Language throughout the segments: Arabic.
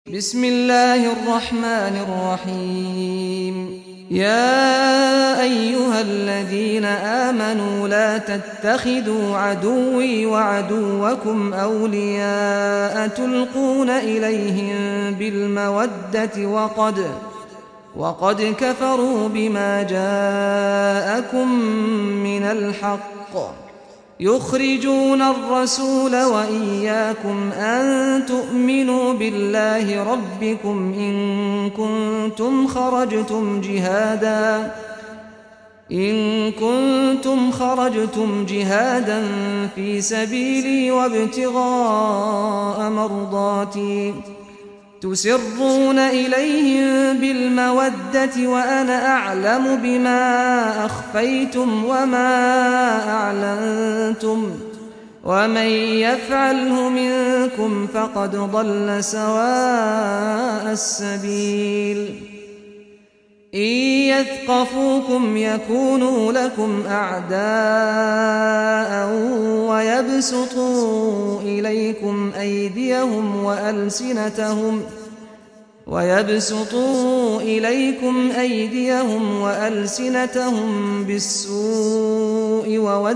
بسم الله الرحمن الرحيم. يا أيها الذين آمنوا لا تتخذوا عدوي وعدوكم أولياء تلقون إليهم بالمودة وقد كفروا بما جاءكم من الحق يخرجون الرسول وإياكم أن تؤمنوا بالله ربكم إن كنتم خرجتم جهادا في سبيلي وابتغاء مرضاتي تسرون إليهم بالمودة وأنا أعلم بما أخفيتم وما أعلنتم ومن يفعله منكم فقد ضل سواء السبيل. إن يثقفوكم يكونوا لكم أعداء ويبسطوا إليكم أيديهم وألسنتهم بالسوء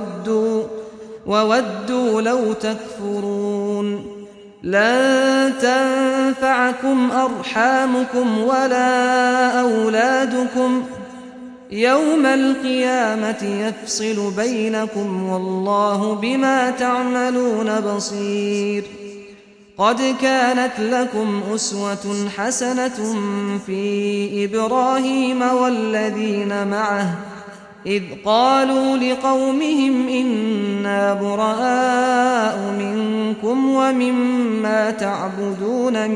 وودوا لو تكفرون. لن تنفعكم أرحامكم ولا أولادكم يوم القيامة يفصل بينكم والله بما تعملون بصير. قد كانت لكم أسوة حسنة في إبراهيم والذين معه إذ قالوا لقومهم إنا براء منكم ومما تعبدون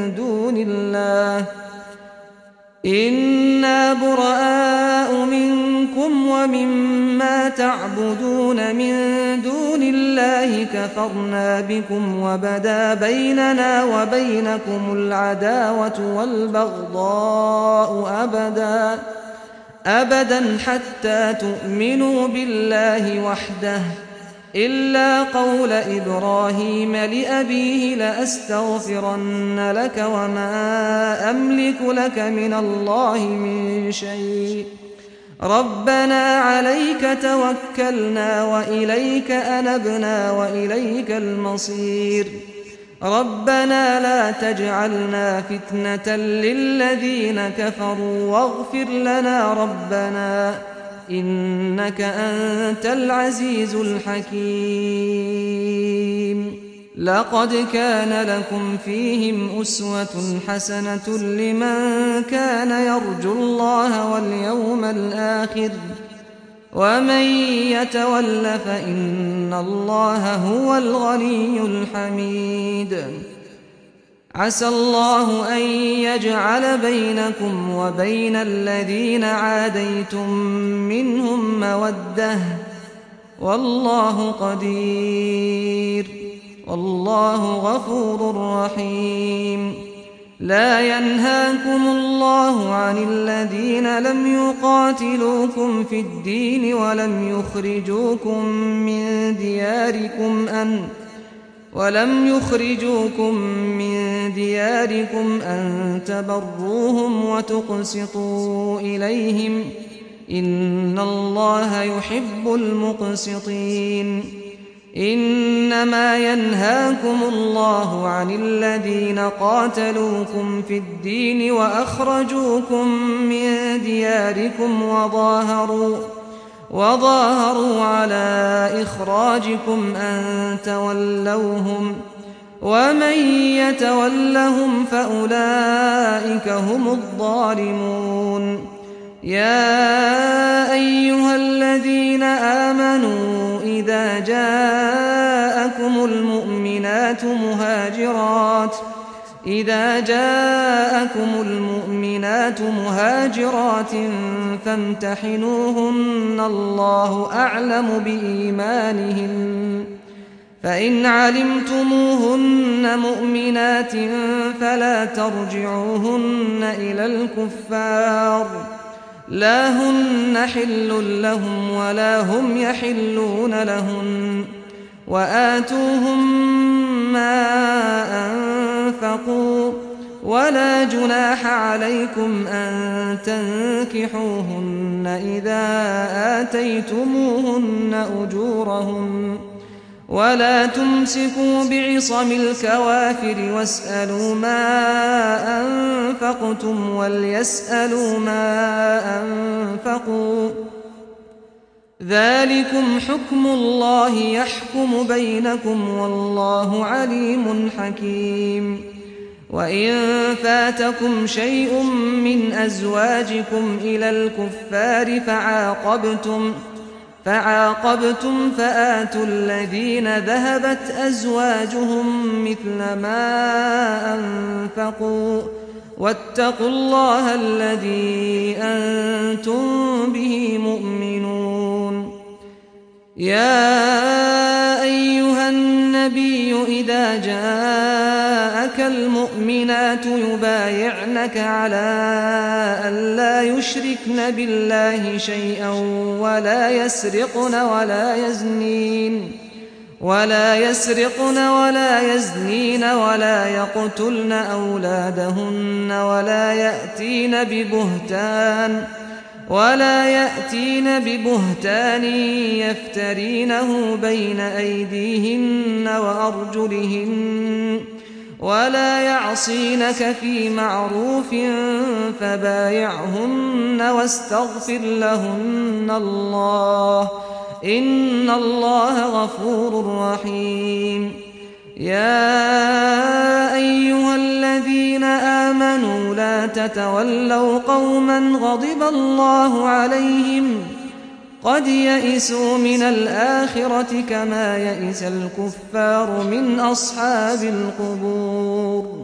من دون الله كفرنا بكم وبدا بيننا وبينكم العداوة والبغضاء أبدا حتى تؤمنوا بالله وحده إلا قول إبراهيم لأبيه لأستغفرن لك وما أملك لك من الله من شيء ربنا عليك توكلنا وإليك أنبنا وإليك المصير. ربنا لا تجعلنا فتنة للذين كفروا واغفر لنا ربنا إنك أنت العزيز الحكيم. لقد كان لكم فيهم أسوة حسنة لمن كان يرجو الله واليوم الآخر ومن يتول فإن الله هو الغني الحميد. عسى الله أن يجعل بينكم وبين الذين عاديتم منهم مودة والله قدير والله غفور رحيم. لا ينهاكم الله عن الذين لم يقاتلوكم في الدين ولم يخرجوكم من دياركم أن تبروهم وتقسطوا إليهم إن الله يحب المقسطين. إنما ينهاكم الله عن الذين قاتلوكم في الدين وأخرجوكم من دياركم وظاهروا على إخراجكم أن تولوهم ومن يتولهم فأولئك هم الظالمون. يا أيها الذين آمنوا إذا جاءكم المؤمنات مهاجرات فامتحنوهن الله أعلم بإيمانهن فإن علمتموهن مؤمنات فلا ترجعوهن إلى الكفار لا هن حل لهم ولا هم يحلون لهن وآتوهم ما أنفقوا ولا جناح عليكم أن تنكحوهن إذا آتيتموهن أجورهن ولا تمسكوا بعصم الكوافر واسألوا ما أنفقتم وليسألوا ما أنفقوا ذلكم حكم الله يحكم بينكم والله عليم حكيم وإن فاتكم شيء من أزواجكم إلى الكفار فعاقبتم فآتوا الذين ذهبت أزواجهم مثل ما أنفقوا واتقوا الله الذي أنتم به مؤمنون يا أيها النبي إذا جاءك المؤمنات يبايعنك على أن لا يشركن بالله شيئا ولا يسرقن ولا يزنين ولا يقتلن أولادهن ولا يأتين ببهتان يفترينه بين أيديهن وأرجلهن ولا يعصينك في معروف فبايعهن واستغفر لهن الله إن الله غفور رحيم يا أيها الذين آمنوا لا تتولوا قوما غضب الله عليهم قد يئسوا من الآخرة كما يئس الكفار من أصحاب القبور